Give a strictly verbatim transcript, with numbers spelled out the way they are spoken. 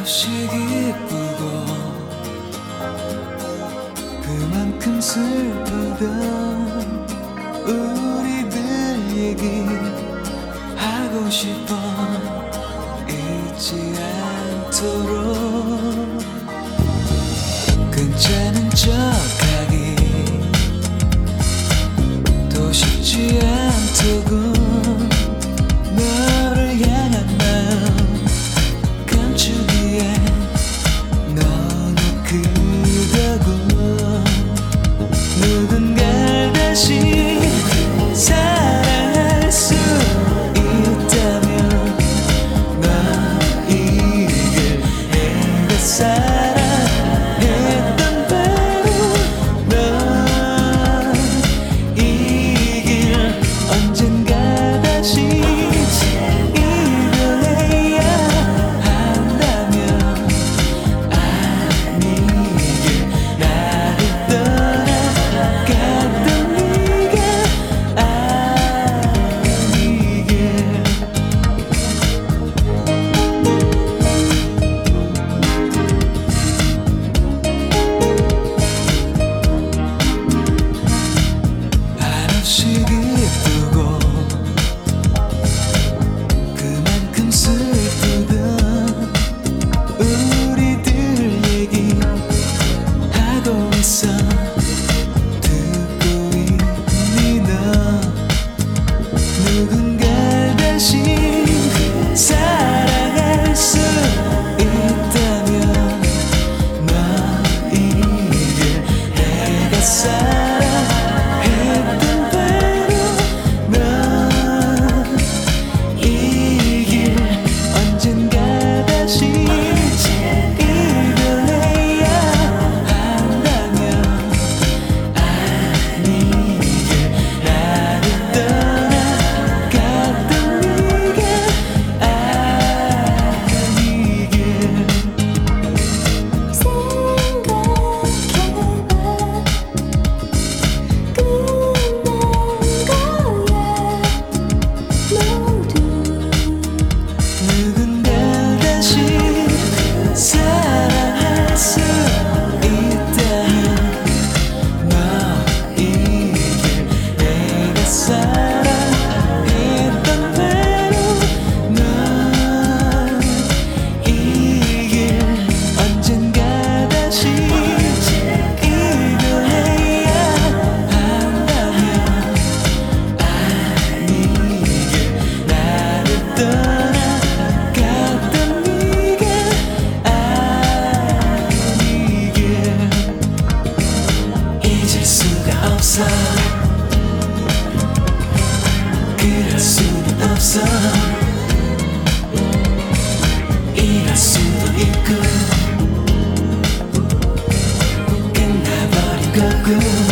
한없이 기쁘고 그만큼 슬프던 우리들 얘기 하고 싶어 잊지 않도록 괜찮은 척하기 또 쉽지 않더군. 너를 향한 마음 감추기에 너무 크다고. 누군가를 다시 사랑할 수 있다면 너이길 내가 사랑했던 바로 너이길. 언젠가 다시 이별해야 한다면 아니길. 나를 떠나갔던 네가 아니길. 한없이 기쁘고 그만큼 슬프던 우리들 얘기 하고 있어. 듣고 있니 너? 누군가를 다시 사랑할 수 있다면 너이길 내가 사랑했던 바로 너이길. 언젠가 다시 이별해야 한다면 아니길. 나를 떠나갔던 네가 아니길. 생각해봐. 끝난 거야 모두. 누군가 다시 사랑할 수 있다면 너이길 내가 사랑했던 바로 너이길. 언젠가 다시 이별해야 한다면 아니길. 나를 떠나갔던 네가 아니길. 잊을 수가 없어. 그럴 수는 없어. 이럴 수도 있고 끝나버린 거고.